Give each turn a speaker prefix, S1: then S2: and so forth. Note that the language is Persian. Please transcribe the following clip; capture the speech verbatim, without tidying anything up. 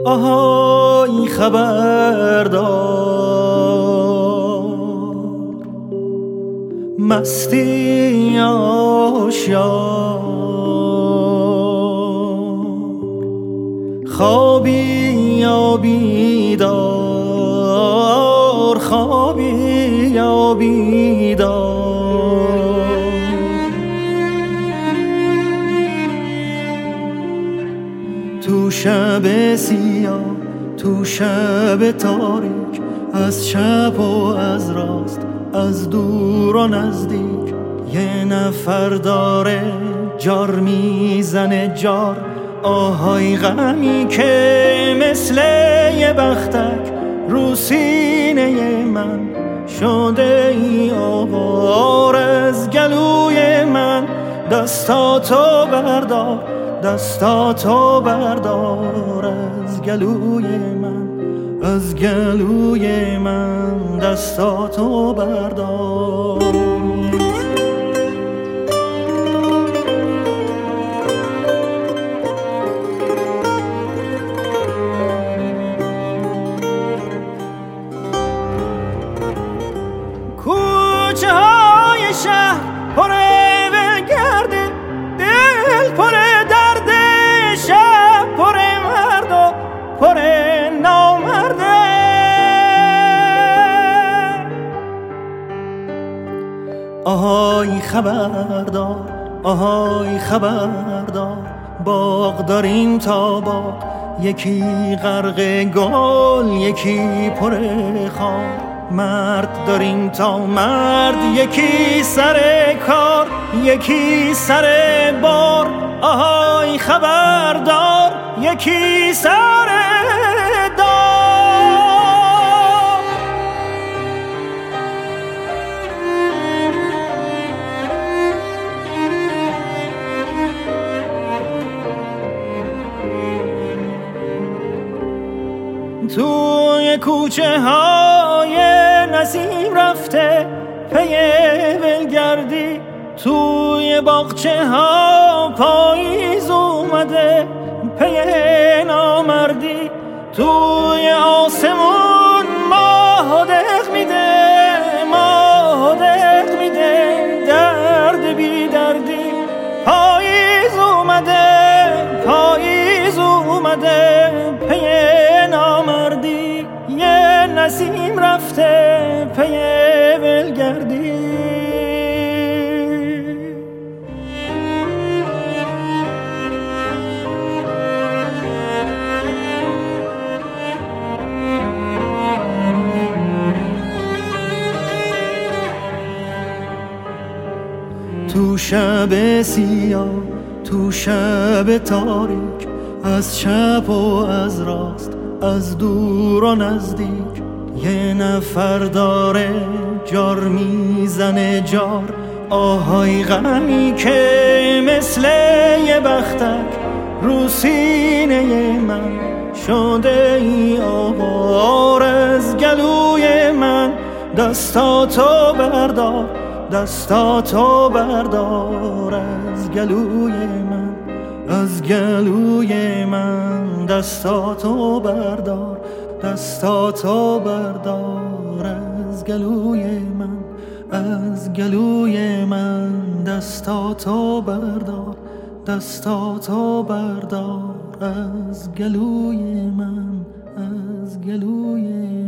S1: آهای خبردار، مستی آشیار، خوابی یا بیدار، خوابی یا بیدار. تو شب سیاه، تو شب تاریک، از چپ و از راست، از دور و نزدیک، یه نفر داره جار میزنه جار. آهای غمی که مثل یه بختک رو سینه من شده ای آوار. از گلوی من دستاتو بردار، دستاتو بردار. از گلوی من، از گلوی من دستاتو بردار. کوچه های شهر پره بگرده، دل پره درده، شب پره مرد و پره نامرده. آهای خبردار، آهای خبردار، باغ داریم تا باغ، یکی غرق گل، یکی پره خار. مرد داریم تا مرد، یکی سر کار، یکی سر بار. آهای خبردار، یکی سر دار. توی کوچه های نسیم رفته پی ولگردی، توی باغچه ها پاییز اومده پی نامردی. توی آسمون ماه دق میده، ماه دق میده، درد بی دردی. پاییز اومده، پاییز اومده پی نامردی. یه نسیم رفته پی ولگردی. تو شب سیاه، تو شب تاریک، از چپ و از راست، از دور و نزدیک، یه نفر داره جار میزنه جار. آهای غمی که مثل یه بختک رو سینه من شده ای آوار. از گلوی من دستاتو بردار، دستاتو بردار. از گلوی من، از گلوی من دستاتو بردار، دستاتو بردار. از گلوی من، از گلوی من دستاتو بردار، دستاتو بردار. از گلوی من، از گلوی